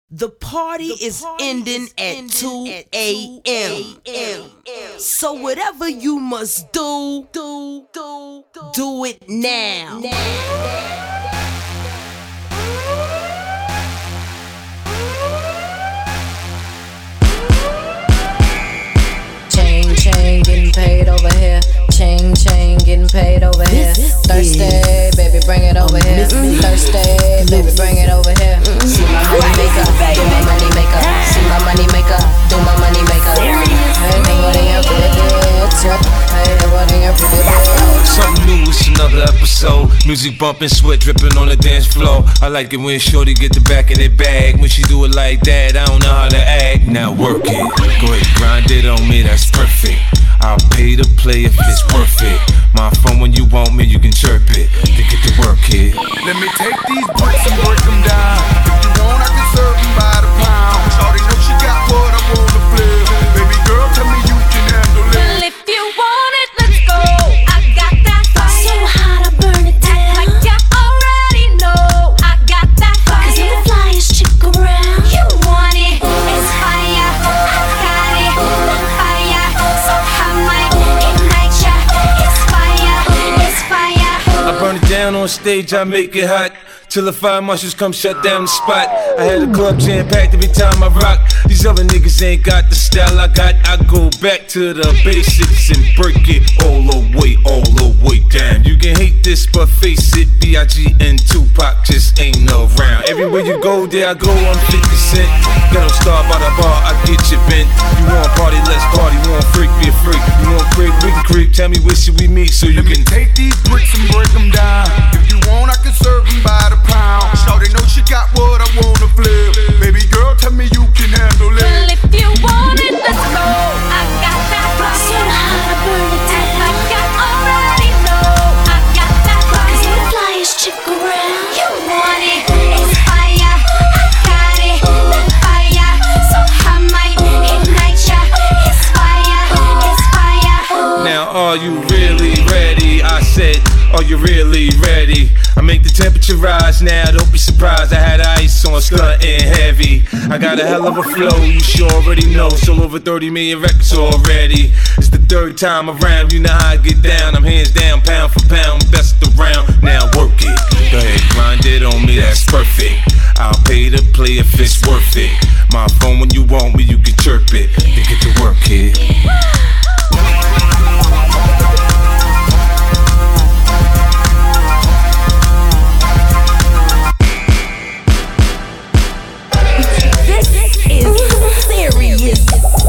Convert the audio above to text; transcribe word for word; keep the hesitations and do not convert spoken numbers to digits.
The party the is party ending is at ending two a.m. So whatever you must do, do, do, do, do it now. Chain, chain, getting paid over here. Chain, chain, getting paid over here. Thursday, baby, bring it over here. Thursday, baby, bring it over here. See my money maker, do my money maker. See my money maker, do my money maker. Hey, nobody up with it. Hey, nobody up with it. Something new, it's another episode. Music bumping, sweat dripping on the dance floor. I like it when shorty get the back of their bag. When she do it like that, I don't know how to act. Now work it, go ahead, grind it on me, that's perfect. I'll pay to play if it's worth it. My phone when you want me, you can chirp it. To get to work it. Let me take these bricks and break them down. If you want, I can serve them by the pound. Shawty know she got what I wanna flip. Baby girl, tell me you can handle it. Well, if you want it, let's go. I got that fire. So hot, I burn it down. Like you already know. I got that fire. Cause I'm the flyest chick around. You want it, it's fire. I got it, that fire. So I might ignite ya. It's fire, it's fire. I burn it down on stage, I make it hot. Till the fire marshals come shut down the spot. I had a club jam-packed every time I rock. These other niggas ain't got the style I got. I go back to the basics and break it all the way, all the way down. You can hate this, but face it, B I G and Tupac just ain't around. Everywhere you go, there I go, I'm fifty cent. Get on star by the bar, I get you bent. You want party, let's party. You want freak, be a freak. You want creep, we can creep. Tell me where should we meet so you Let can me take these bricks and break them down. If you want, I can serve them by the pound. Shawty know she got what I wanna flip. Baby girl, tell me you can handle it. Well, if you want it, let's go. I got that fire. So hot, I burn it down. Like you already know. I got that fire. Cause I'm the flyest chick around. You want it, it's fire. I got it, that fire. So I might ignite ya. It's fire, it's fire. Now are you really ready? I said, are you really ready? I make the temperature rise now, don't be surprised. I had ice on, stuntin' heavy. I got a hell of a flow, you sure already know. Sold over thirty million records already. It's the third time around, you know how I get down. I'm hands down, pound for pound, best around. Now work it, go ahead, grind it on me, that's perfect. I'll pay to play if it's worth it. My phone when you want me, you can chirp it. To get to work it. This is serious.